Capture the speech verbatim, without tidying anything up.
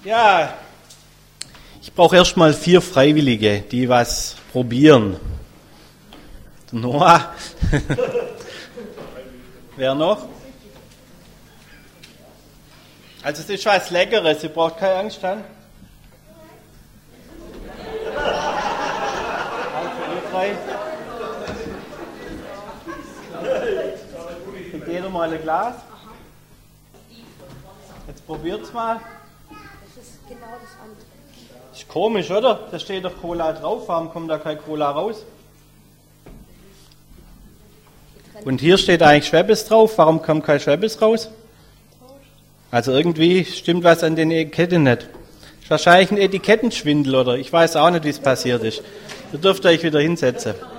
Ja, ich brauche erstmal vier Freiwillige, die was probieren. Noah. Wer noch? Also es ist was Leckeres, ihr braucht keine Angst haben. Kriegt jeder mal ein Glas? Jetzt probiert's mal. Das ist genau das andere. Ist komisch, oder? Da steht doch Cola drauf, warum kommt da kein Cola raus? Und hier steht eigentlich Schweppes drauf, warum kommt kein Schweppes raus? Also irgendwie stimmt was an den Etiketten nicht. Ist wahrscheinlich ein Etikettenschwindel, oder? Ich weiß auch nicht, wie es passiert ist. Ihr dürft euch wieder hinsetzen.